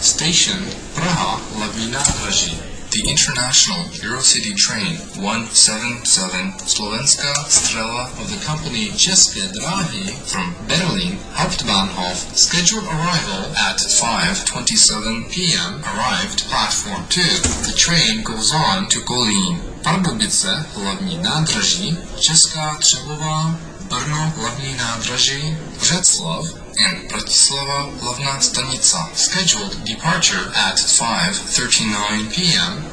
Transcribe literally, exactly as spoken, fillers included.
Station Praha hlavní nádraží. The international Eurocity train one seventy-seven Slovenská Strela of the company České dráhy from Berlin Hauptbahnhof, scheduled arrival at five twenty-seven p m arrived platform two. The train goes on to Kolín. Pardubice hlavní nádraží, Česká Třebová, Brno hlavní nádraží, Břeclav and Bratislava hlavná stanica. Scheduled departure at five thirty-nine p m